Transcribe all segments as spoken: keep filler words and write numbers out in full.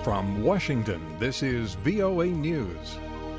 From Washington, this is V O A News.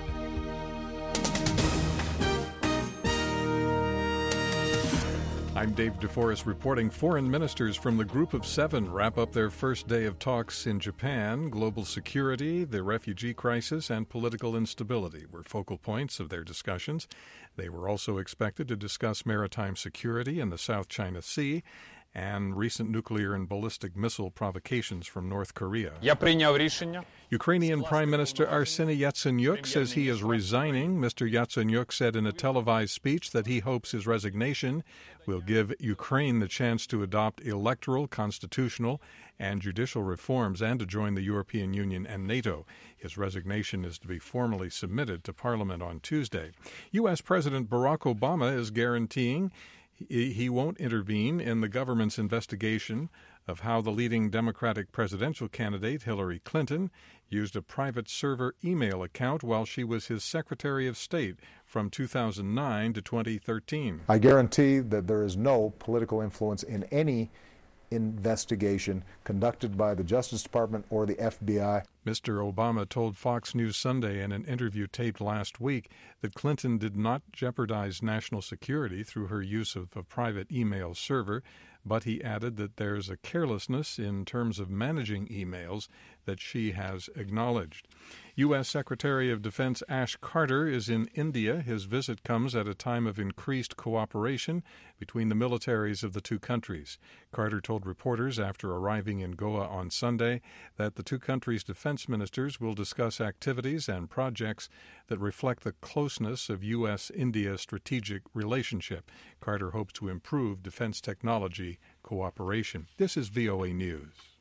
I'm Dave DeForest reporting. Foreign ministers from the Group of Seven wrap up their first day of talks in Japan. Global security, the refugee crisis, and political instability were focal points of their discussions. They were also expected to discuss maritime security in the South China Sea and recent nuclear and ballistic missile provocations from North Korea. Ukrainian Prime Minister Arseniy Yatsenyuk says he is resigning. Mister Yatsenyuk said in a televised speech that he hopes his resignation will give Ukraine the chance to adopt electoral, constitutional, and judicial reforms and to join the European Union and NATO. His resignation is to be formally submitted to Parliament on Tuesday. U S. President Barack Obama is guaranteeing he won't intervene in the government's investigation of how the leading Democratic presidential candidate, Hillary Clinton, used a private server email account while she was his Secretary of State from two thousand nine to twenty thirteen. I guarantee that there is no political influence in any investigation conducted by the Justice Department or the F B I. Mister Obama told Fox News Sunday in an interview taped last week that Clinton did not jeopardize national security through her use of a private email server, but he added that there's a carelessness in terms of managing emails that she has acknowledged. U S. Secretary of Defense Ash Carter is in India. His visit comes at a time of increased cooperation between the militaries of the two countries. Carter told reporters after arriving in Goa on Sunday that the two countries' defense ministers will discuss activities and projects that reflect the closeness of U S India strategic relationship. Carter hopes to improve defense technology cooperation. This is V O A News.